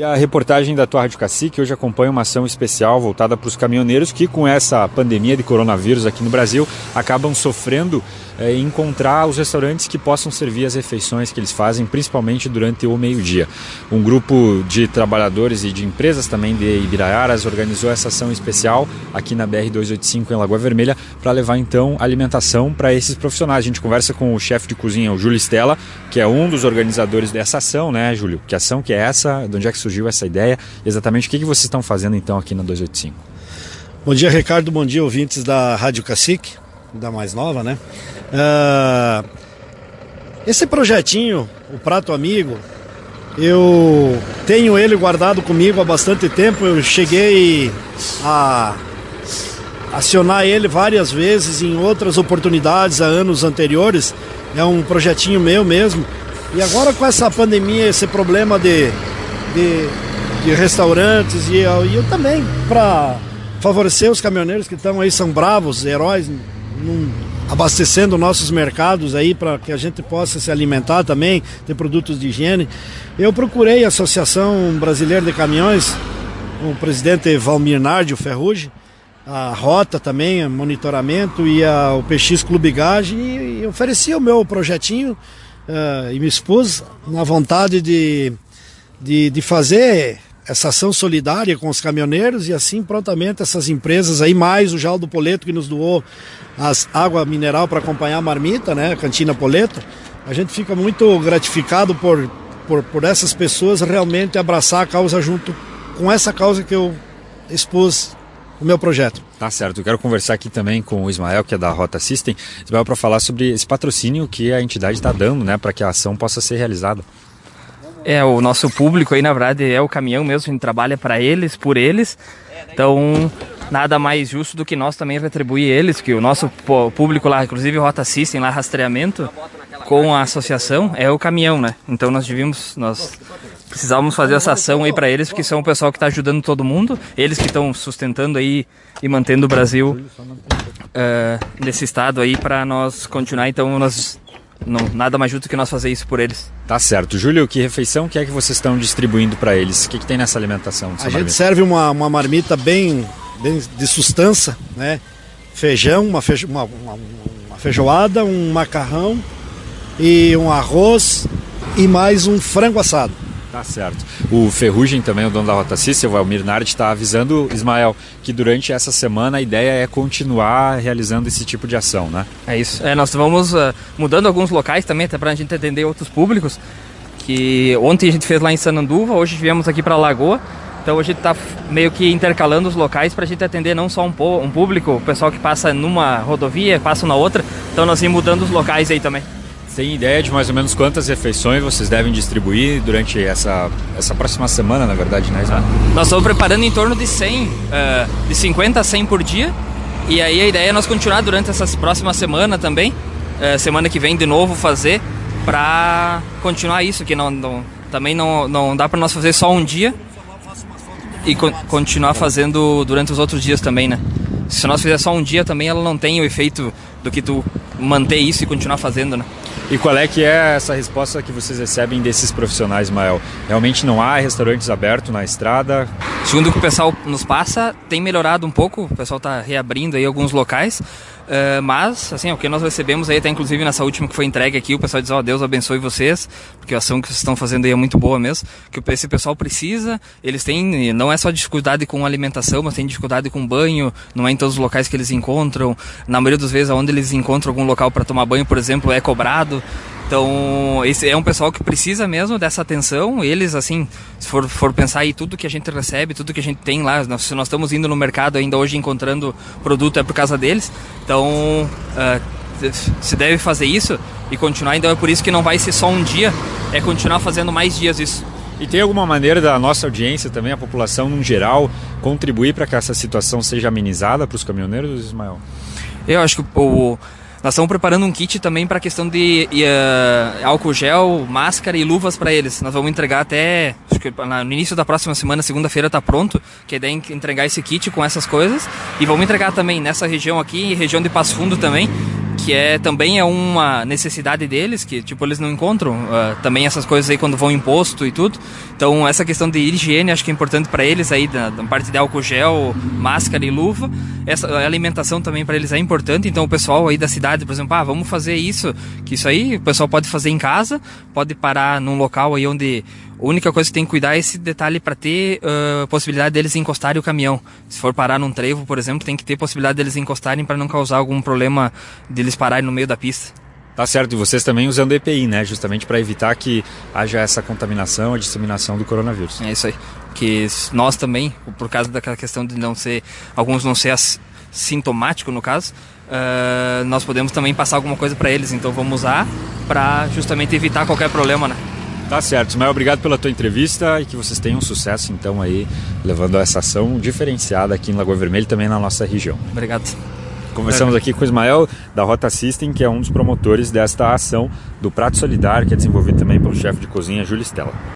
E a reportagem da tua Rádio Cacique hoje acompanha uma ação especial voltada para os caminhoneiros que, com essa pandemia de coronavírus aqui no Brasil, acabam sofrendo encontrar os restaurantes que possam servir as refeições que eles fazem, principalmente durante o meio-dia. Um grupo de trabalhadores e de empresas também de Ibiraiaras organizou essa ação especial aqui na BR-285 em Lagoa Vermelha para levar então alimentação para esses profissionais. A gente conversa com o chefe de cozinha, o Júlio Stella, que é um dos organizadores dessa ação, né, Júlio? Que ação que é essa? De onde é que surgiu essa ideia? Exatamente o que vocês estão fazendo então aqui na 285? Bom dia, Ricardo. Bom dia, ouvintes da Rádio Cacique, da mais nova, né? Esse projetinho, o Prato Amigo, eu tenho ele guardado comigo há bastante tempo. Eu cheguei a acionar ele várias vezes em outras oportunidades há anos anteriores. É um projetinho meu mesmo. E agora com essa pandemia, esse problema de restaurantes e eu também, para favorecer os caminhoneiros que estão aí, são bravos, heróis, abastecendo nossos mercados aí para que a gente possa se alimentar também, ter produtos de higiene. Eu procurei a Associação Brasileira de Caminhões, o presidente Valmir Nardi, o Ferrugem, a Rota também, monitoramento, e o PX Clube Gage, e ofereci o meu projetinho e me expus na vontade de fazer essa ação solidária com os caminhoneiros, e assim prontamente essas empresas aí, mais o Jaldo Poleto, que nos doou as água mineral para acompanhar a marmita, né, a Cantina Poleto. A gente fica muito gratificado por essas pessoas realmente abraçar a causa junto com essa causa que eu expus o meu projeto. Tá certo, eu quero conversar aqui também com o Ismael, que é da Rota System, Ismael, para falar sobre esse patrocínio que a entidade está dando, né, para que a ação possa ser realizada. O nosso público aí, na verdade, é o caminhão mesmo, a gente trabalha para eles, por eles, então nada mais justo do que nós também retribuir eles, que o nosso público lá, inclusive o Rota System, lá rastreamento com a associação, é o caminhão, né? Então nós precisávamos fazer essa ação aí para eles, porque são o pessoal que está ajudando todo mundo, eles que estão sustentando aí e mantendo o Brasil nesse estado aí para nós continuar, então nada mais justo que nós fazer isso por eles. Tá certo. Júlio, que refeição que é que vocês estão distribuindo para eles? O que tem nessa alimentação? A gente serve uma marmita bem de sustância, né? Feijão, uma feijoada, um macarrão e um arroz e mais um frango assado. Tá certo. O Ferrugem também, o dono da Rota System, o Valmir Nardi, está avisando, Ismael, que durante essa semana a ideia é continuar realizando esse tipo de ação, né? É isso. Nós vamos mudando alguns locais também, até para a gente atender outros públicos, que ontem a gente fez lá em Sananduva, hoje viemos aqui para Lagoa, então a gente está meio que intercalando os locais para a gente atender não só um público, o pessoal que passa numa rodovia, passa na outra, então nós vamos mudando os locais aí também. Tem ideia de mais ou menos quantas refeições vocês devem distribuir durante essa próxima semana, na verdade, né, Ismael? Nós estamos preparando em torno de 100, de 50 a 100 por dia, e aí a ideia é nós continuar durante essas próximas semanas também, semana que vem de novo fazer, para continuar isso, que também não dá para nós fazer só um dia e continuar fazendo durante os outros dias também, né? Se nós fizer só um dia também, ela não tem o efeito do que tu manter isso e continuar fazendo, né? E qual é que é essa resposta que vocês recebem desses profissionais, Ismael? Realmente não há restaurantes abertos na estrada? Segundo o que o pessoal nos passa, tem melhorado um pouco, o pessoal está reabrindo aí alguns locais, mas assim, o que nós recebemos aí, até inclusive nessa última que foi entregue aqui, o pessoal diz, Deus abençoe vocês, porque a ação que vocês estão fazendo aí é muito boa mesmo, que esse pessoal precisa, eles têm, não é só dificuldade com alimentação, mas tem dificuldade com banho, não é em todos os locais que eles encontram, na maioria das vezes onde eles encontram algum local para tomar banho, por exemplo, é cobrado. Então, esse é um pessoal que precisa mesmo dessa atenção. Eles, assim, se for pensar aí, tudo que a gente recebe, tudo que a gente tem lá, se nós estamos indo no mercado ainda hoje encontrando produto, é por causa deles. Então, se deve fazer isso e continuar. Então, é por isso que não vai ser só um dia, é continuar fazendo mais dias isso. E tem alguma maneira da nossa audiência também, a população no geral, contribuir para que essa situação seja amenizada para os caminhoneiros, Ismael? Eu acho que nós estamos preparando um kit também para a questão de álcool gel, máscara e luvas para eles. Nós vamos entregar até, acho que no início da próxima semana, segunda-feira está pronto, que a ideia é entregar esse kit com essas coisas. E vamos entregar também nessa região aqui, região de Passo Fundo também, que também é uma necessidade deles, que tipo, eles não encontram também essas coisas aí quando vão em posto e tudo. Então essa questão de higiene acho que é importante para eles aí, da parte de álcool gel, máscara e luva. Essa alimentação também para eles é importante, então o pessoal aí da cidade, por exemplo, vamos fazer isso, que isso aí o pessoal pode fazer em casa, pode parar num local aí onde a única coisa que tem que cuidar é esse detalhe para ter possibilidade deles encostarem o caminhão. Se for parar num trevo, por exemplo, tem que ter possibilidade deles encostarem para não causar algum problema deles pararem no meio da pista. Tá certo, e vocês também usando EPI, né? Justamente para evitar que haja essa contaminação, a disseminação do coronavírus. É isso aí. Que nós também, por causa daquela questão de não ser, alguns não ser sintomático no caso, nós podemos também passar alguma coisa para eles, então vamos usar para justamente evitar qualquer problema, né? Tá certo, Ismael, obrigado pela tua entrevista e que vocês tenham sucesso então aí, levando essa ação diferenciada aqui em Lagoa Vermelha e também na nossa região. Obrigado. Conversamos aqui com o Ismael da Rota System, que é um dos promotores desta ação do Prato Solidário, que é desenvolvido também pelo chefe de cozinha Júlio Stella.